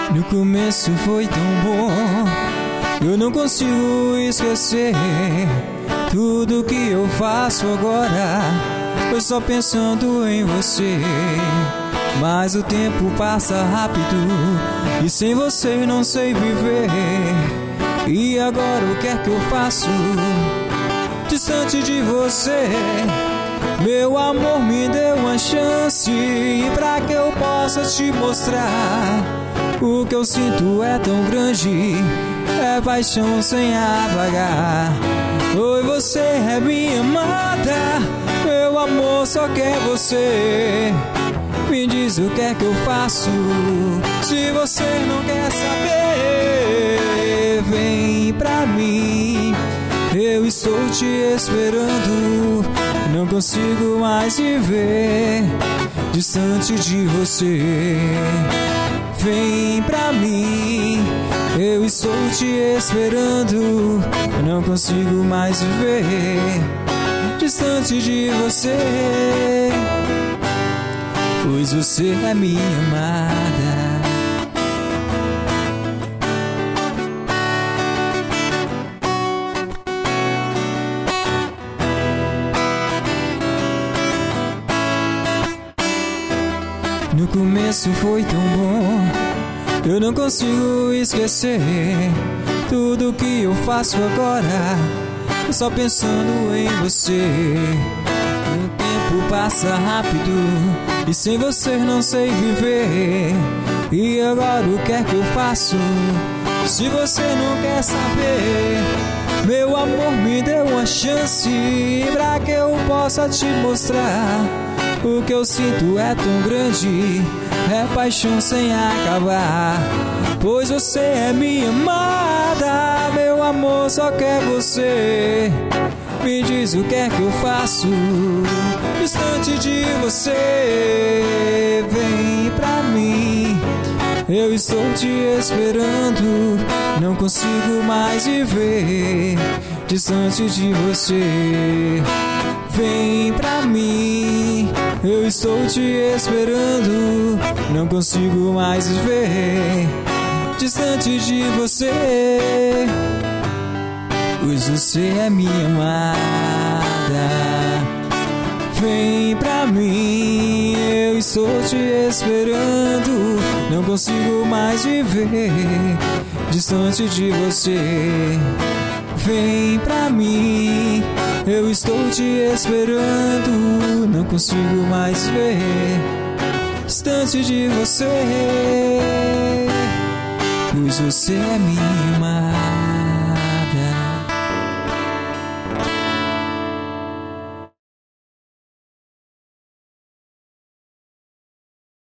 No começo foi tão bom, eu não consigo esquecer. Tudo que eu faço agora, eu só pensando em você. Mas o tempo passa rápido e sem você não sei viver. E agora o que é que eu faço? Distante de você, meu amor, me dê uma chance pra que eu possa te mostrar. O que eu sinto é tão grande, é paixão sem apagar. Oi, você é minha amada, meu amor só quer você. Me diz o que é que eu faço, se você não quer saber. Vem pra mim, eu estou te esperando. Não consigo mais viver distante de você. Vem pra mim, eu estou te esperando. Não consigo mais viver distante de você, pois você é minha amada. No começo foi tão bom, eu não consigo esquecer. Tudo que eu faço agora, só pensando em você. O tempo passa rápido e sem você não sei viver. E agora o que é que eu faço, se você não quer saber? Meu amor, me dê uma chance pra que eu possa te mostrar. O que eu sinto é tão grande, é paixão sem acabar. Pois você é minha amada, meu amor só quer você. Me diz o que é que eu faço, distante de você. Vem pra mim, eu estou te esperando. Não consigo mais viver distante de você. Vem pra mim, eu estou te esperando. Não consigo mais viver distante de você, pois você é minha amada. Vem pra mim, eu estou te esperando. Não consigo mais viver distante de você. Vem pra mim, eu estou te esperando. Não consigo mais ver distante de você, pois você é minha amada.